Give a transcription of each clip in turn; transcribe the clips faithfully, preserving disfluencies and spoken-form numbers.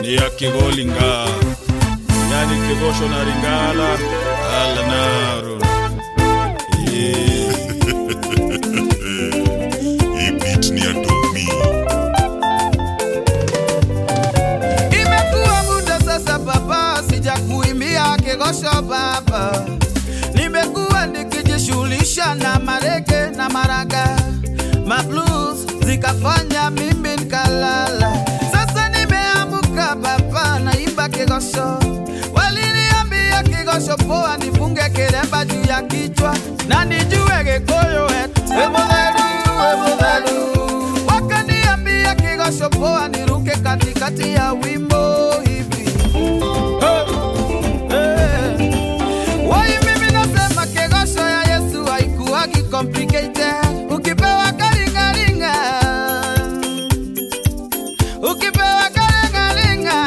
ya kigolinga yani kigosho na ringala alanaru hii beat ni ya Domi. Imekuwa muda sasa baba sijakuimbia kigosho baba, nimekuwa nikijishughulisha na marege na maraga, ma blues zikafanya mimi nikalala. Sasa nimeamuka baba naimba kigosho, waliniambia kigosho poa nifunge kilemba juu ya kichwa na nijue Gikuyu eti Emutheru Emutheru, wakaniambia kigosho poa niruke katikati ya wimbo hivi. Hey, hey. Wai mimi nasema kigosho ya Yesu haikuwa complicated, ukipewa karingaringa ukipewa karingaringa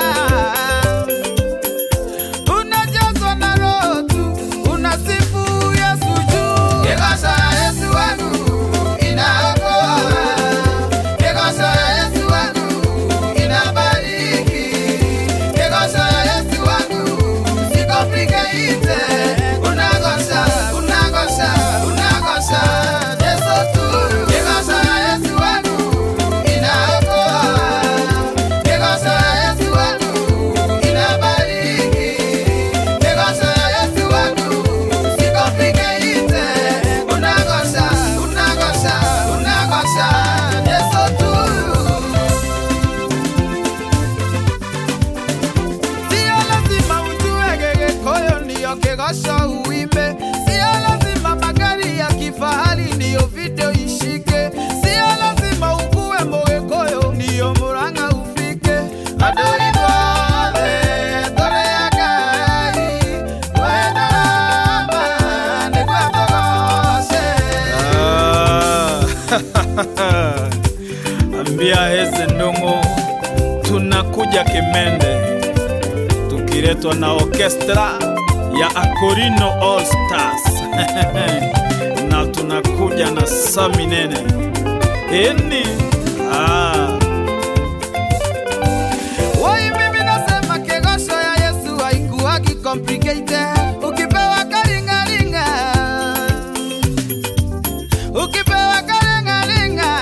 unajazwa na roho tu, unasifu Yesu juu. Kigosho ya Yesu wangu inaokoa, kigosho ya Yesu wangu inabariki, kigosho ya Yesu wangu si complicated, unagosha unagosha unagosha Yesu tu. Kigosho ya Yesu wangu inaokoa, kigosho ya Yesu wangu inabariki, kigosho ya Yesu wangu si complicated, unagosha unagosha unagosha Yesu tu. Sio lazima ujue Gikuyu ndio kigosho uimbe, sio lazima magari ya kifahari ndio video ishike, sio lazima ukuwe Mugikuyu ndio Murang'a ufike. Adui dole dole ya Ngai wena ramba nigwe togoshe. ambia heze ndungu tunakuja Kimende tukiletwa na orchestra ya Akorino All Stars na tunakuja na Saminene eni ah. Wai mimi nasema kigosho ya Yesu haikuwa complicated, ukipewa karingaringa ukipewa karingaringa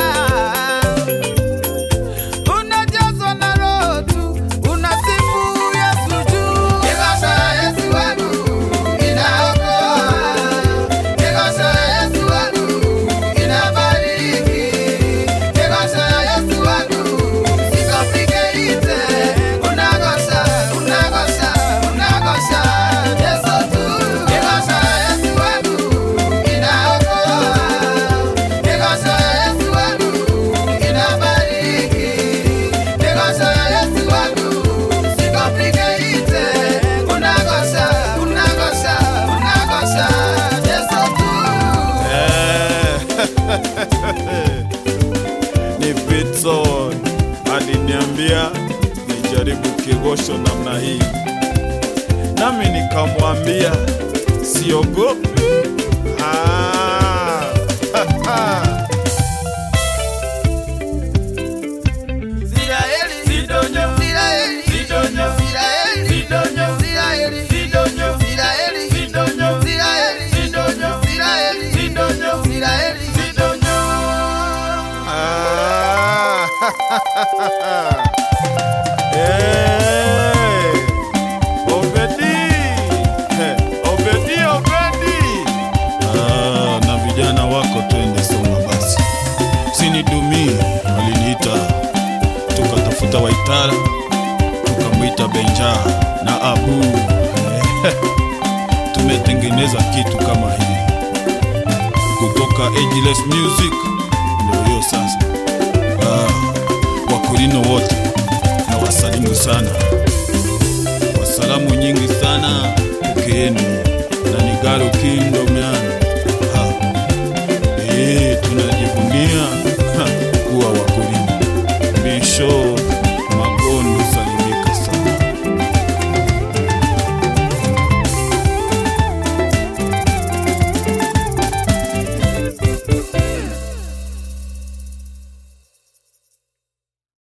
unajazwa na roho tu, unasifu Yesu juu. Kigosho ya Yesu wangu inaokoa, kigosho ya Yesu wangu inabariki, kigosho ya Yesu wangu si complicated, unagosha unagosha unagosha Yesu tu. Kigosho ya Yesu wangu inaokoa, kigosho ya Yesu wangu inabariki, kigosho ya Yesu wangu si complicated, unagosha unagosha unagosha Yesu tu. Ni Pitson aliniambia nijaribu kigosho namna hii, nami nikamwambia siogopi. Ah, Ziraeli Zidonyo Ziraeli Zidonyo Ziraeli Zidonyo Ziraeli Zidonyo Ziraeli Zidonyo Ziraeli Zidonyo Ziraeli Zidonyo Ziraeli Zidonyo. ah. Hey, Obedi, hey, Obedi, Obedi. Ah, na vijana wako twende songa basi. Sini Dumi waliniita tukatafuta Waitara tukamwita Benja na Abu tumetengeneza kitu kama hii kutoka Ageless Music. Ndio hiyo sasa. Ah, Wakorino wote na wasalimu sana, wasalamu nyingi sana ukeeni na Nigaro Kingdom yani.